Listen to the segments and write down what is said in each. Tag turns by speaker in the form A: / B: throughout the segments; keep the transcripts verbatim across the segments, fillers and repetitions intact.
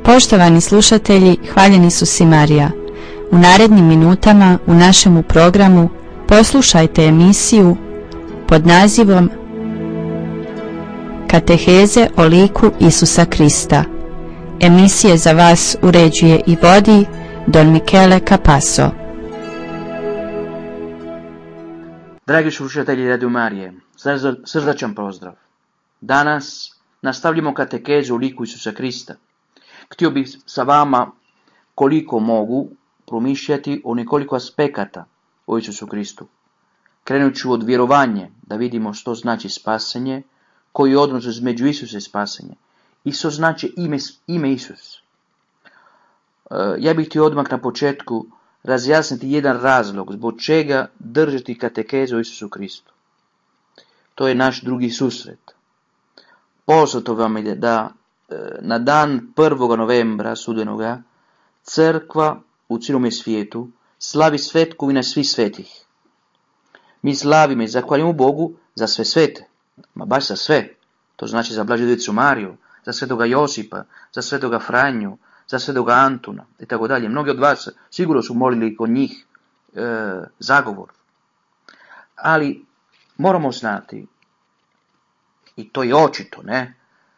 A: Poštovani slušatelji, hvaljeni su si Marija. U narednim minutama u našemu programu poslušajte emisiju pod nazivom Kateheze o liku Isusa Krista. Emisije za vas uređuje i vodi Don Michele Capasso.
B: Dragi slušatelji Radio Marije, srdačan pozdrav. Danas nastavljamo katekezu o liku Isusa Krista. Htio bih sa vama, koliko mogu, promišljati o nekoliko aspekata o Isusu Kristu. Krenut ću od vjerovanja, da vidimo što znači spasenje, koji je odnos između Isusa i spasenje, i što znači ime, ime Isus. Ja bih htio odmah na početku razjasniti jedan razlog zbog čega držati katekezu o Isusu Kristu. To je naš drugi susret. Poznato vam je da na dan prvog novembra studenoga crkva u cijelome svijetu slavi svetkovina svih svetih. Mi slavimo i zahvaljujemo Bogu za sve svete, ma baš za sve. To znači za Blažu Djevicu Mariju, za svetoga Josipa, za svetoga Franju, za svetoga Antuna i tako dalje. Mnogi od vas sigurno su molili kod njih e, zagovor. Ali moramo znati, i to je očito, ne,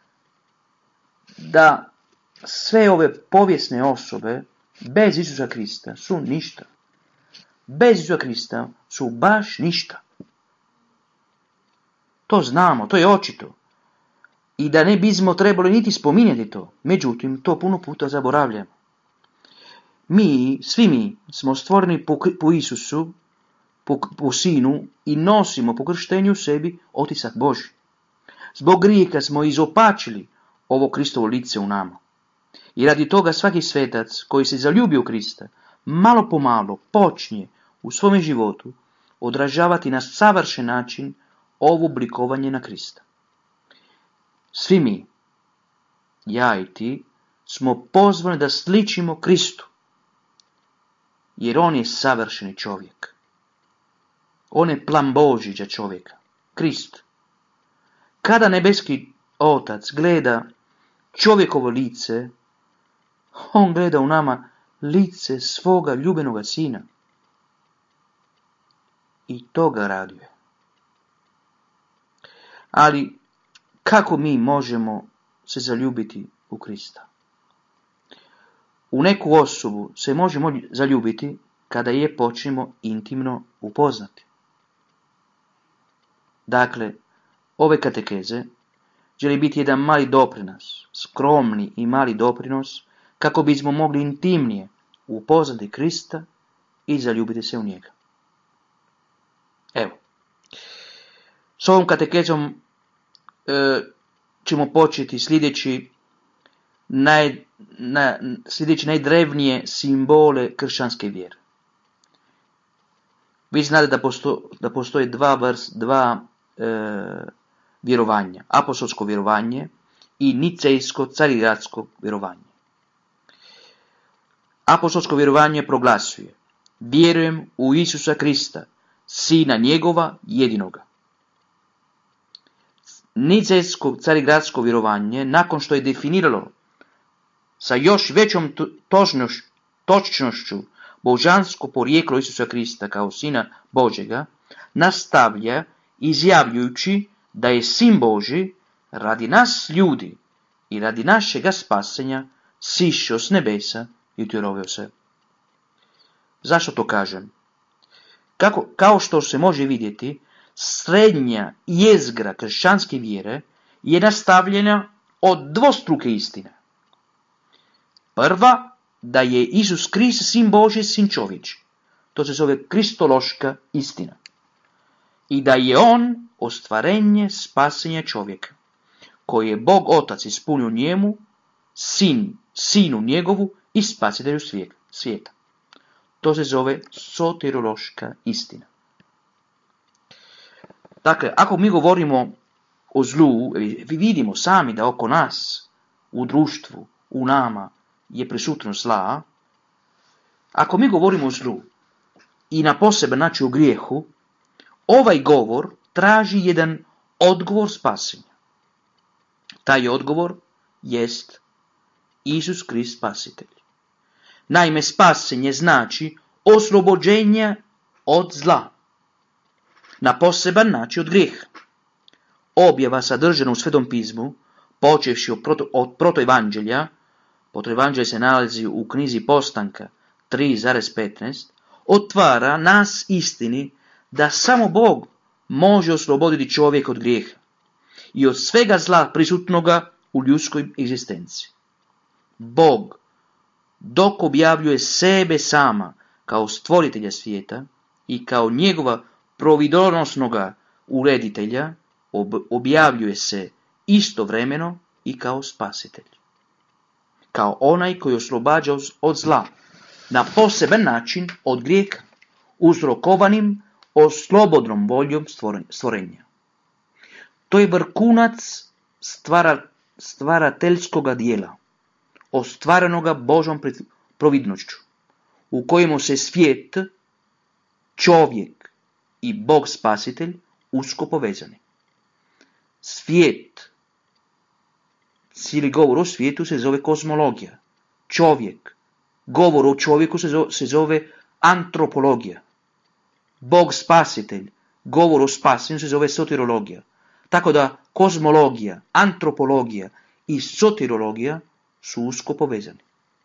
B: da sve ove povijesne osobe bez Isusa Krista su ništa. Bez Isusa Krista su baš ništa. To znamo, to je očito. I da ne bismo trebali niti spominjati to. Međutim, to puno puta zaboravljamo. Mi, svi mi, smo stvoreni po, po Isusu, po, po Sinu i nosimo po krštenju u sebi otisak Božji. Zbog grijeha smo izopačili ovo Kristovo lice u nama. I radi toga svaki svetac koji se zaljubi u Krista, malo po malo počinje u svom životu odražavati na savršen način ovo oblikovanje na Krista. Svi mi, ja i ti, smo pozvani da sličimo Kristu, jer on je savršeni čovjek. On je plan Božji za čovjeka, Krist. Kada nebeski Otac gleda čovjekovo lice, on gleda u nama lice svoga ljubenoga Sina. I to ga raduje. Ali kako mi možemo se zaljubiti u Krista? U neku osobu se možemo zaljubiti kada je počnemo intimno upoznati. Dakle, ove katekeze želi biti jedan mali doprinos, skromni i mali doprinos, kako bismo mogli intimnije upoznati Krista i zaljubiti se u njega. Evo, s ovom katekezom e, ćemo početi sljedeći, naj, na, sljedeći najdrevnije simbole kršćanske vjere. Vi znate da, posto, da postoje dva, vrst, dva e, vjerovanja, apostolsko vjerovanje i nicejsko carigradsko vjerovanje. Apostolsko vjerovanje proglasuje: vjerujem u Isusa Krista, Sina njegova jedinoga. Nicejsko carigradsko vjerovanje, nakon što je definiralo sa još većom točnošću, točnošću božansko porijeklo Isusa Krista kao Sina Božjega, nastavlja izjavljujući da je Sin Božji radi nas ljudi i radi našega spasenja sišao s nebesa i utjerovao se. Zašto to kažem? Kako, kao što se može vidjeti, srednja jezgra kršćanske vjere je nastavljena od dvostruke istine. Prva, da je Isus Krist Sin Božji, Sin čovječji. To se zove kristološka istina. I da je on ostvarenje spasenja čovjeka, koji je Bog Otac ispunio njemu, sin, sinu njegovu i spasitelju svijeta. To se zove soteriološka istina. Dakle, ako mi govorimo o zlu, vi vidimo sami da oko nas, u društvu, u nama, je prisutno zla. Ako mi govorimo o zlu i na poseban način o grijehu, ovaj govor traži jedan odgovor spasenja. Taj odgovor jest Isus Krist spasitelj. Naime, spasenje znači oslobođenje od zla, na poseban način od grijeha. Objava sadržana u Svetom pismu, počevši od, proto, od protoevanđelja, protoevanđelje se nalazi u knjizi Postanka tri zarez petnaest, otvara nas istini da samo Bog može osloboditi čovjeka od grijeha i od svega zla prisutnoga u ljudskoj egzistenciji. Bog, dok objavljuje sebe sama kao stvoritelja svijeta i kao njegova providonosnoga ureditelja, ob, objavljuje se istovremeno i kao spasitelj. Kao onaj koji oslobađa od zla, na poseban način od grijeha, uzrokovanim oslobodnom voljom stvorenja. To je vrhunac stvara, stvarateljskoga dijela, ostvarenoga Božom providnošću, u kojemu se svijet, čovjek i Bog spasitelj usko povezani. Svijet, cijeli govor o svijetu se zove kozmologija. Čovjek, govor o čovjeku se zove, se zove antropologija. Bog spasitelj, govor o spasenju se zove soterologija. Tako da kozmologija, antropologija i soterologija su usko povezani.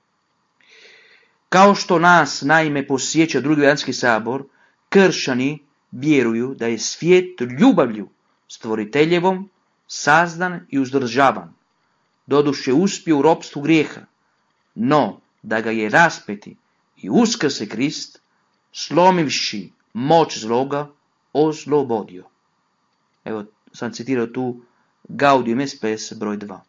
B: Kao što nas naime posjeća Drugi Vatikanski sabor, kršćani vjeruju da je svijet ljubavlju stvoriteljevom sazdan i uzdržavan, doduše uspio u ropstvu grijeha, no da ga je raspeti i uskrse Krist, slomivši moć zloga, oslobodio. Evo sam citirao tu Gaudium Spes broj dva.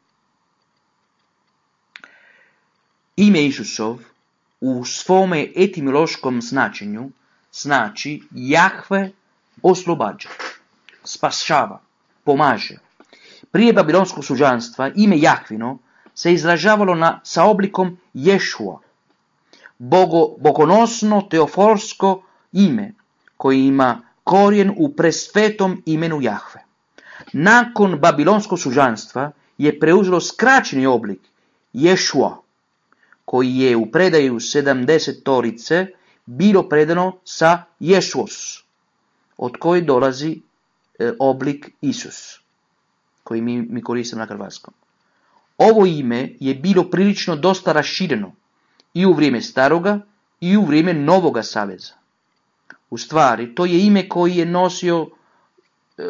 B: Ime Isusov u svome etimološkom značenju znači Jahve oslobađa, spašava, pomaže. Prije babilonskog sužanstva ime Jahvino se izražavalo na, sa oblikom Ješua, bogo, bogonosno teoforsko ime koji ima korijen u presvetom imenu Jahve. Nakon babilonskog sužanstva je preuzelo skraćeni oblik Ješua, koji je u predaju sedamdesetorice bilo predano sa Ješuos, od koje dolazi e, oblik Isus, koji mi, mi koristimo na hrvatskom. Ovo ime je bilo prilično dosta rašireno i u vrijeme staroga i u vrijeme novoga saveza. U stvari, to je ime koji je nosio e,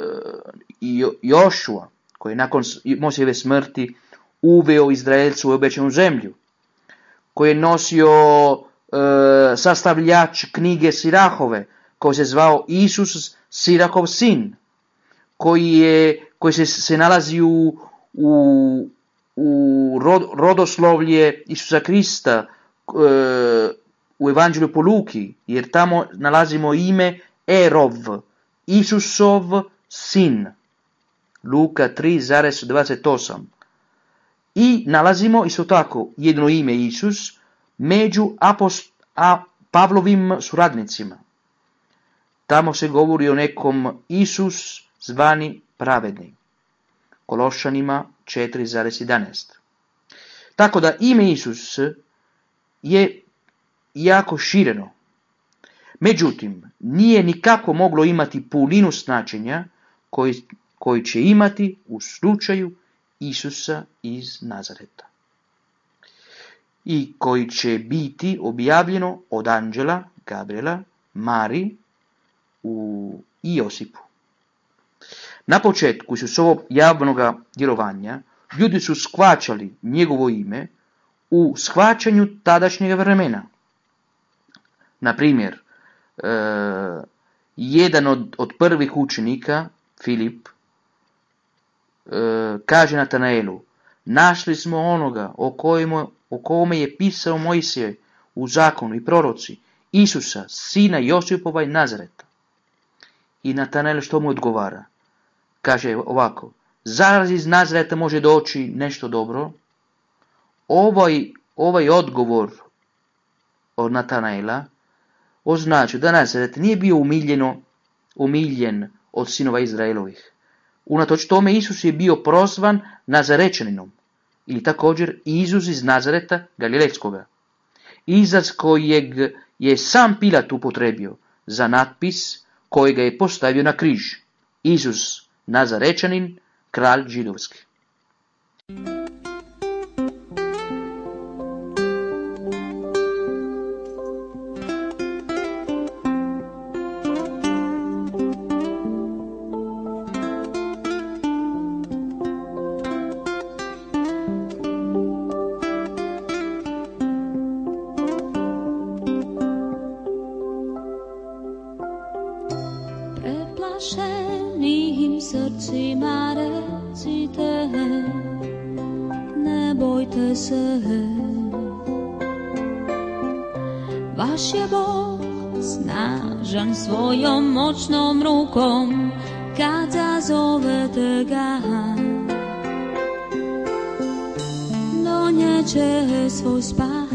B: Jošua, koji je nakon Mojsijeve smrti uveo Izraelcu u obećanu zemlju, koji je nosio e, sastavljač knjige Sirahove, koji se zvao Isus Sirahov sin, koji, je, koji se, se nalazi u, u, u rod, rodoslovlje Isusa Krista e, u Evanđelju po Luki, jer tamo nalazimo ime Erov, Isusov sin, Luka tri zarez dvadeset osam. I nalazimo isto tako jedno ime Isus među apost, a Pavlovim suradnicima. Tamo se govori o nekom Isus zvani pravedni. Kološanima četiri zarez jedanaest. Tako da ime Isus je jako šireno. Međutim, nije nikako moglo imati puninu značenja koji, koji će imati u slučaju Isusa iz Nazareta i koji će biti objavljeno od anđela Gabriela Mari u Josipu. Na početku Isusovog javnog djelovanja ljudi su shvaćali njegovo ime u shvaćanju tadašnjeg vremena. Na primjer, e, jedan od, od prvih učenika, Filip, e, kaže Natanaelu: našli smo onoga o, kojemu, o kome je pisao Mojsije u zakonu i proroci, Isusa, sina Josipova i Nazareta. I Natanael što mu odgovara? Kaže ovako: zar iz Nazareta može doći nešto dobro? Ovaj, ovaj odgovor od Natanaela označuje da Nazaret nije bio umiljeno, umiljen od sinova Izraelovih. Unatoč tome Isus je bio prozvan Nazarečaninom, ili također Isus iz Nazareta Galilejskoga. Izraz kojeg je sam Pilat upotrebio za natpis kojega je postavio na križ. Isus Nazarečanin, kralj židovski.
C: Preplašenim srcima recite, ne bojte se, vaš je Bog snažan svojom moćnom rukom, kad zazovete ga, donjeće svoj spas.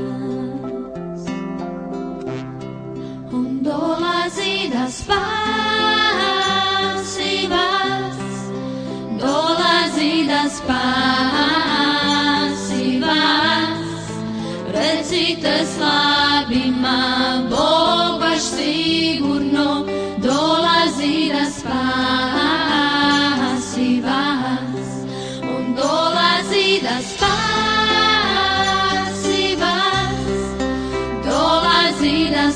C: On dolazi da spasi vas, dolazi da spasi vas. Recite slabima, Bog baš sigurno dolazi da spasi vas. On dolazi da spasi vas, dolazi da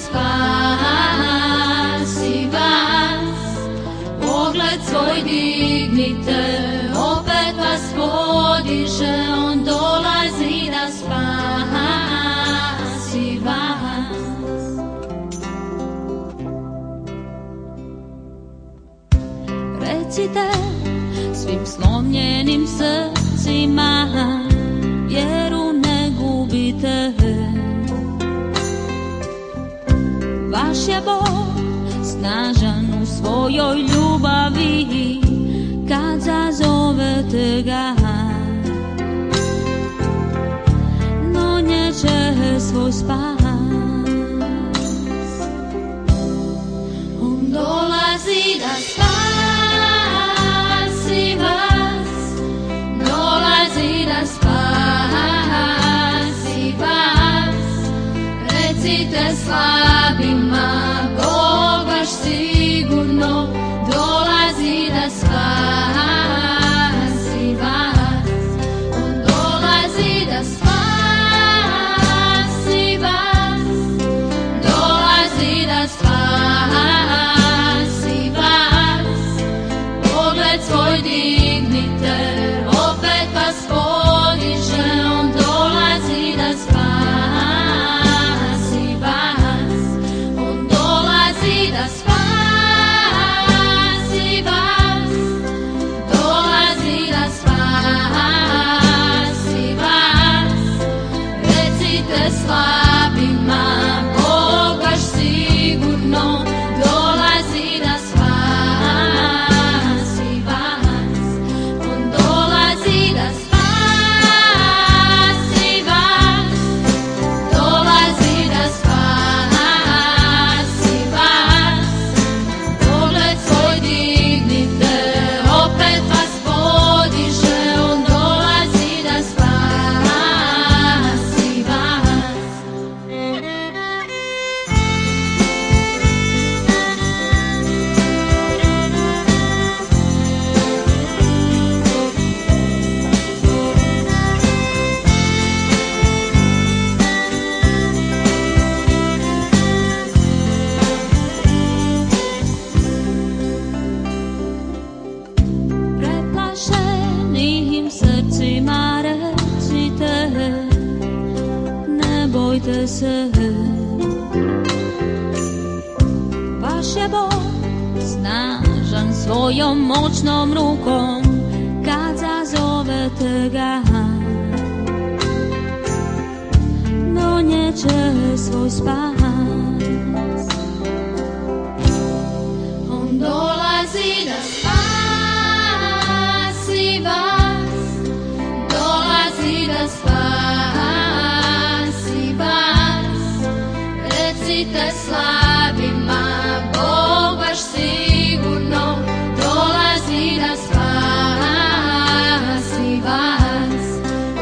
C: spasi vas. Pogled svoj dignite, opet vas podiže, on dolazi da spasi vas. Recite svim slomljenim srcima, vjeru ne gubite, vaš je Bog snažan u svojoj ljubavi, kad zazovete ga, donjeće svoj spas. On dolazi da spasi vas, dolazi da spasi vas. Recite slabima, Bog baš sigurno dolazi da spasi vas. On dolazi da spasi vas, dolazi da spasi vas. Pogled svoj dignite, opet vas podiže, on dolazi da spasi vas. On dolazi da spasi vas, dolazi da spasi vas. Recite slabima, Bog baš sigurno dolazi da spasi vas. On dolazi da spasi vas, dolazi da spasi vas. Pogled svoj dignite, opet vas podiže, on dolazi da spasi vas. Preplašenim srcima recite, ne bojte se, vaš je Bog snažan svojom moćnom rukom, kad zazovete ga, donjeće svoj spas. On dolazi da spasi vas, dolazi da spasi vas. Recite slabima, Bog baš sigurno dolazi da spasi vas.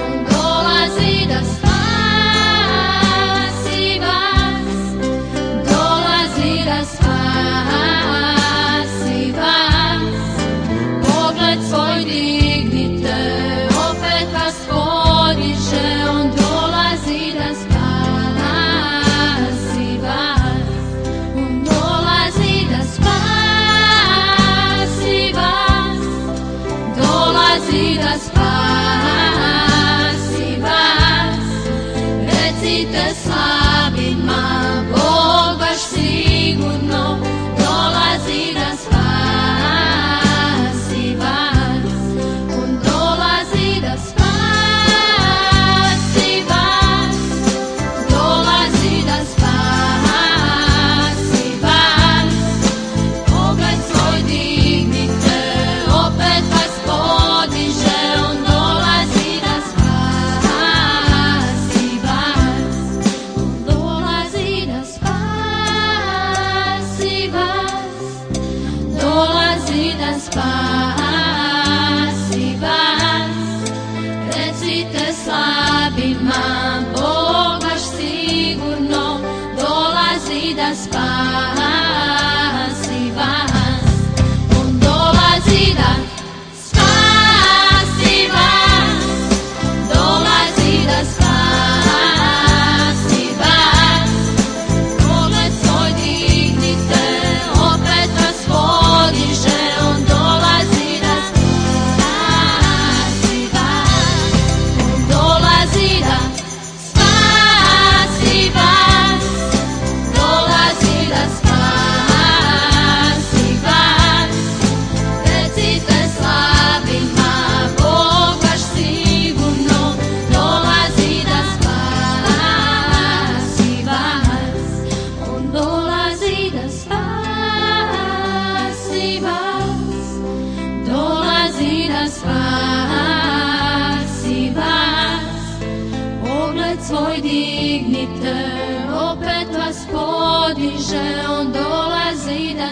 C: svoj dignite, opet vas podiže, on dolazi da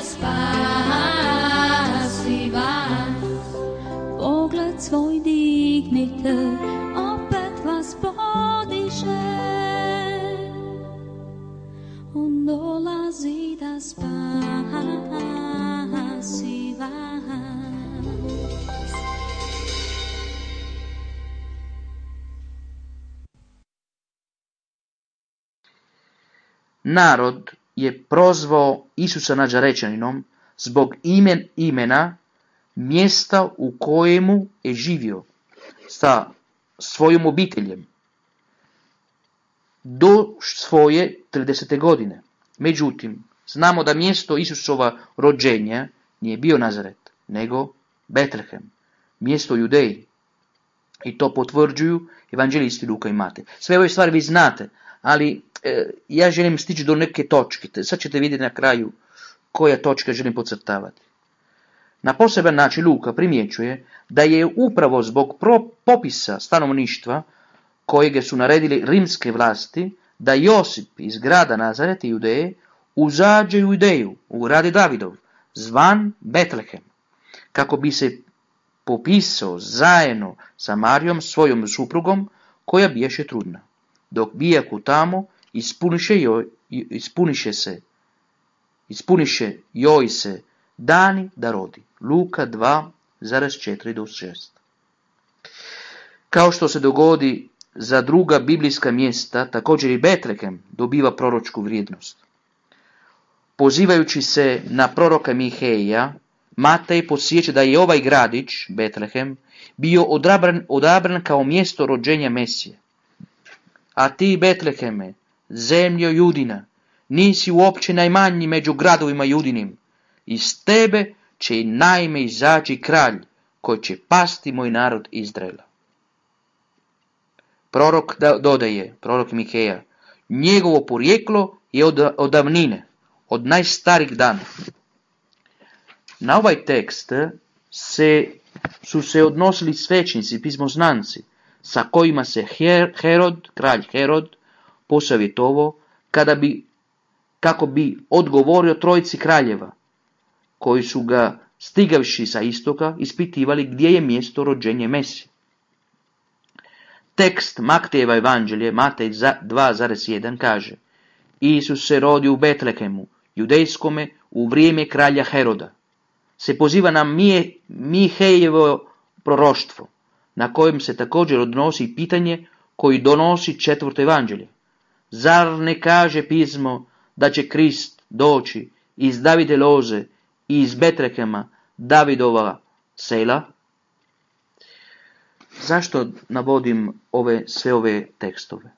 C: spasi vas. Pogled svoj dignite, opet vas podiže, on dolazi da spasi vas.
B: Narod je prozvao Isusa Nađarečaninom zbog imen, imena mjesta u kojemu je živio sa svojom obiteljem do svoje tridesete godine. Međutim, znamo da mjesto Isusova rođenja nije bio Nazaret, nego Betlehem, mjesto u Judeji. I to potvrđuju evanđelisti Luka i Matej. Sve ove stvari vi znate, ali e, ja želim stići do neke točke. Sad ćete vidjeti na kraju koja točka želim podcrtavati. Na poseban način Luka primjećuje da je upravo zbog pro, popisa stanovništva kojeg su naredili rimske vlasti, da Josip iz grada Nazaret i Judeje uzađe u Judeju, u grad Davidov, zvan Betlehem, kako bi se popisao zajedno sa Marijom, svojom suprugom, koja biješe trudna. Dok bijaku tamo, ispuniše, joj, ispuniše se, ispuniše joj se dani da rodi. Luka dva četiri do šest. Kao što se dogodi za druga biblijska mjesta, također i Betlehem dobiva proročku vrijednost. Pozivajući se na proroka Miheja, Matej podsjeća da je ovaj gradić, Betlehem, bio odabran, odabran kao mjesto rođenja Mesije. A ti, Betleheme, zemljo Judina, nisi uopće najmanji među gradovima Judinim. Iz tebe će i najme izaći kralj, koji će pasti moj narod Izraela. Prorok dodaje, prorok Mikeja, njegovo porijeklo je od, od davnine, od najstarijih dana. Na ovaj tekst se, su se odnosili svećnici, pismoznanci, sa kojima se Herod, kralj Herod, posavjetovao kada bi, kako bi odgovorio trojici kraljeva, koji su ga, stigavši sa istoka, ispitivali gdje je mjesto rođenja Mesije. Tekst Matejeva evanđelje, Matej dva jedan, kaže: Isus se rodi u Betlehemu, judejskome, u vrijeme kralja Heroda. Se poziva na Mihejevo proroštvo, na kojem se također odnosi pitanje koji donosi četvrto evanđelje. Zar ne kaže pismo da će Krist doći iz Davide loze i iz Betlehema, Davidova sela? Zašto navodim ove, sve ove tekstove?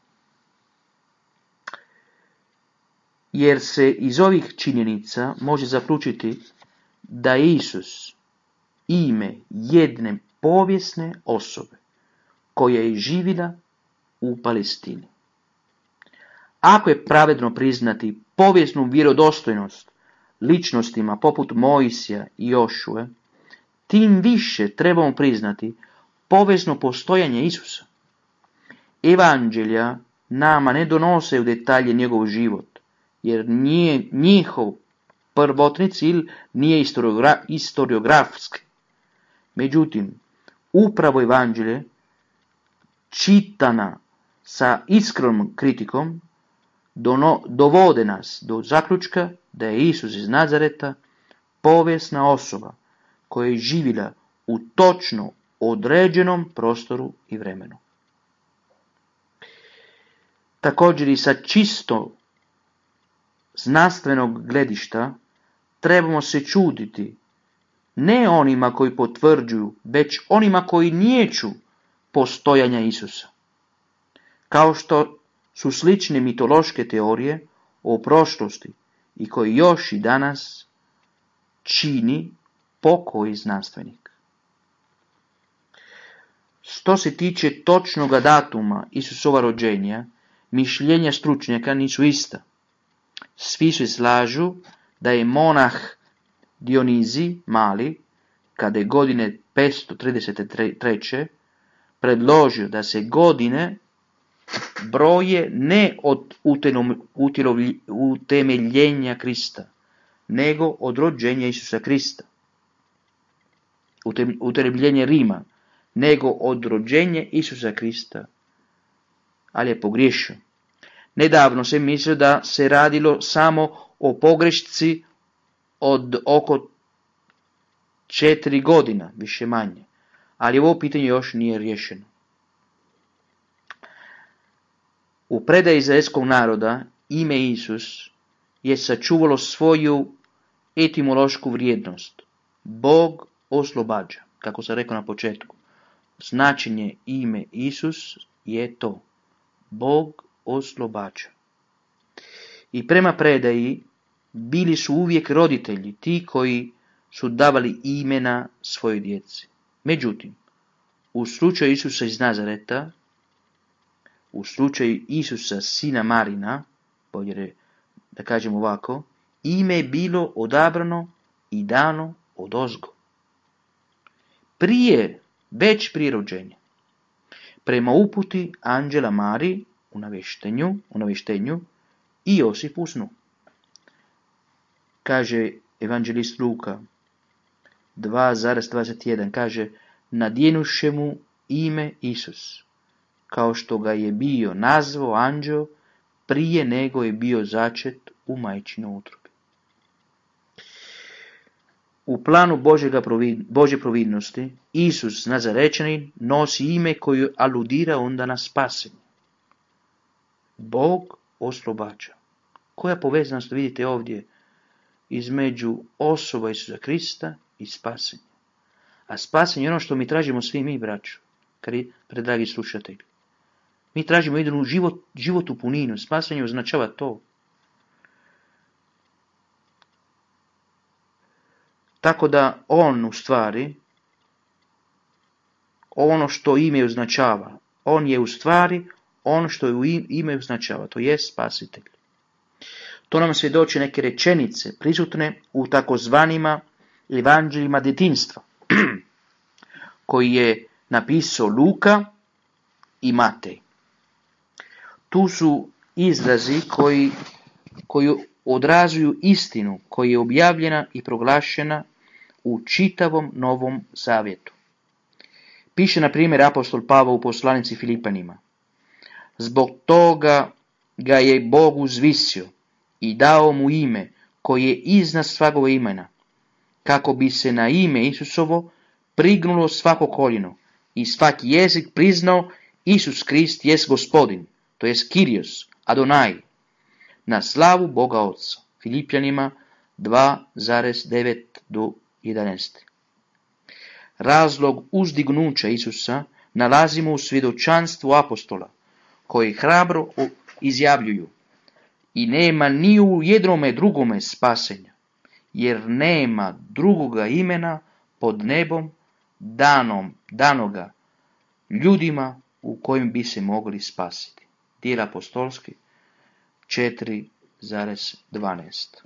B: Jer se iz ovih činjenica može zaključiti da je Isus ime jedne povijesne osobe koja je živjela u Palestini. Ako je pravedno priznati povijesnu vjerodostojnost ličnostima poput Mojsija i Jošue, tim više trebamo priznati povijesno postojanje Isusa. Evanđelja nama ne donose u detalje njegov život, jer nije njihov prvotni cilj nije historiogra- historiografski. Međutim, upravo evanđelje, čitana sa iskrenom kritikom, dono, dovode nas do zaključka da je Isus iz Nazareta povijesna osoba koja je živjela u točno određenom prostoru i vremenu. Također i sa čisto znanstvenog gledišta trebamo se čuditi ne onima koji potvrđuju, već onima koji niječu postojanja Isusa. Kao što su slične mitološke teorije o prošlosti i koji još i danas čini pokoji znanstvenik. Što se tiče točnog datuma Isusova rođenja, mišljenja stručnjaka nisu ista. Svi se slažu da je monah Dionizi Mali, kada je godine petsto trideset tri. predložio da se godine broje ne od utemeljenja Krista, nego od rođenja Isusa Krista. Utemeljenje Rima, nego od rođenja Isusa Krista. Ali je pogriješio. Nedavno se mislio da se radilo samo o pogrešci od oko četiri godina, više manje. Ali ovo pitanje još nije riješeno. U predaji izraelskog naroda ime Isus je sačuvalo svoju etimološku vrijednost. Bog oslobađa. Kako sam rekao na početku, značenje ime Isus je to. Bog oslobađa. I prema predaji bili su uvijek roditelji ti koji su davali imena svojoj djeci. Međutim, u slučaju Isusa iz Nazareta, u slučaju Isusa sina Marina, bolje da kažem ovako, ime je bilo odabrano i dano odozgo. Prije, već prije rođenja. Prema uputi anđela Mariji u navještenju, u navještenju i Josipu u snu. Kaže evanđelist Luka dva dvadeset jedan, kaže, nadjenuše mu ime Isus, kao što ga je bio nazvao anđeo prije nego je bio začet u majčinoj utrobi. U planu Božjega provid, Božje providnosti Isus Nazarečanin nosi ime koje aludira onda na spasenje. Bog oslobađa. Koja povezanost vidite ovdje između osoba Isusa Krista i spasenja? A spasenje je ono što mi tražimo svi mi, braću, predragi slušatelji. Mi tražimo jednu život, život u puninu. Spasenje označava to. Tako da on u stvari, ono što ime označava, on je u stvari ono što je ime označava, to je spasitelj. To nam svjedoče neke rečenice prisutne u takozvanima evanđeljima djetinjstva, koji je napisao Luka i Matej. Tu su izrazi koji, koji odrazuju istinu koja je objavljena i proglašena u čitavom Novom Zavjetu. Piše, na primjer, apostol Pavao u poslanici Filipanima. Zbog toga ga je Bog uzvisio i dao mu ime koje je iznad svakog imena, kako bi se na ime Isusovo prignulo svako koljeno i svaki jezik priznao Isus Krist jest Gospodin, to jest Kyrios, Adonai, na slavu Boga Oca. Filipljanima dva devet do jedanaest. Razlog uzdignuća Isusa nalazimo u svjedočanstvu apostola, koji hrabro izjavljuju: i nema ni u jednome drugome spasenja, jer nema drugoga imena pod nebom danom, danoga ljudima u kojim bi se mogli spasiti. Djela apostolski četiri dvanaest.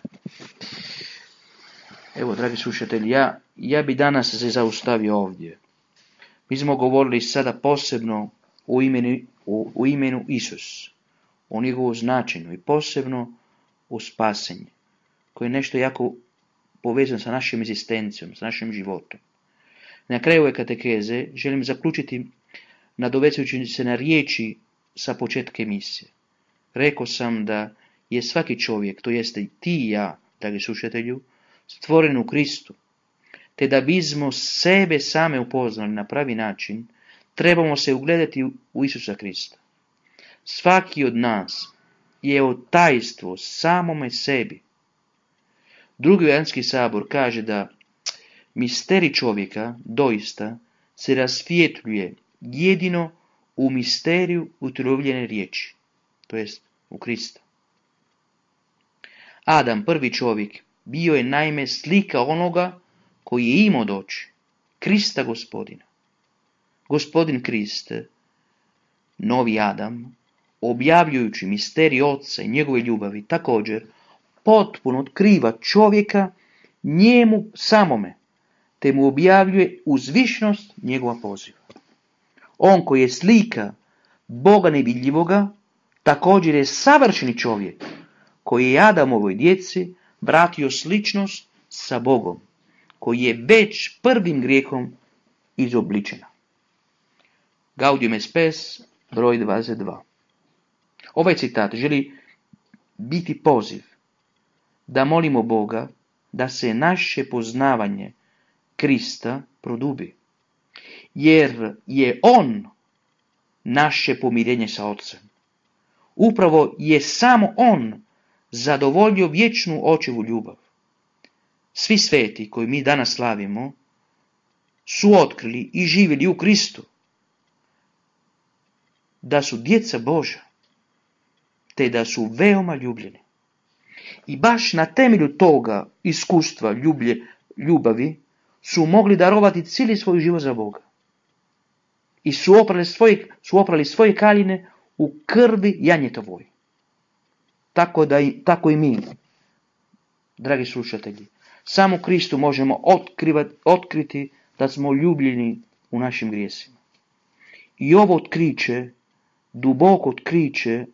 B: Evo, dragi slušatelji, ja, ja bi danas se zaustavio ovdje. Mi smo govorili sada posebno o imenu, o, o imenu Isus, o njegovu značenju i posebno o spasenju, koje je nešto jako povezano sa našom egzistencijom, sa našim životom. Na kraju ove katekeze želim zaključiti nadovezujući se na riječi sa početka emisije. Rekao sam da je svaki čovjek, to jeste i ti i ja, dragi slušatelju, stvoren u Kristu, te da bismo sebe same upoznali na pravi način, trebamo se ugledati u Isusa Krista. Svaki od nas je otajstvo samome sebi. Drugi Vatikanski sabor kaže da misterij čovjeka doista se rasvjetljuje jedino u misteriju utjelovljene riječi, to jest u Krista. Adam, prvi čovjek, bio je naime slika onoga koji je imao doći, Krista Gospodina. Gospodin Krist, novi Adam, objavljujući misterij Oca i njegove ljubavi, također potpuno otkriva čovjeka njemu samome, te mu objavljuje uzvišnost njegova poziva. On koji je slika Boga nevidljivoga također je savršeni čovjek koji je Adamovoj djeci vratio sličnost sa Bogom, koji je već prvim grijehom izobličena. Gaudium et Spes, broj dvadeset dva. Ovaj citat želi biti poziv da molimo Boga da se naše poznavanje Krista produbi, jer je On naše pomirenje sa Otcem. Upravo je samo On zadovoljio vječnu očevu ljubav. Svi sveti koji mi danas slavimo su otkrili i živjeli u Kristu, da su djeca Božja, te da su veoma ljubljeni. I baš na temelju toga iskustva ljublje, ljubavi su mogli darovati cijeli svoj život za Boga. I su oprali svoje, su oprali svoje kaljine u krvi janjetovoj. Tako, da i, tako i mi, dragi slušatelji, samo Kristu možemo otkrivati, otkriti da smo ljubljeni u našim grijesima. I ovo otkriće, duboko otkriće,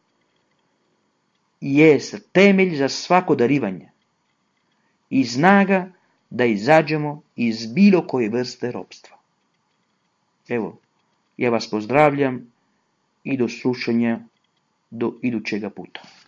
B: jest temelj za svako darivanje i snaga da izađemo iz bilo koje vrste ropstva. Evo, ja vas pozdravljam i do slušanja do idućega puta.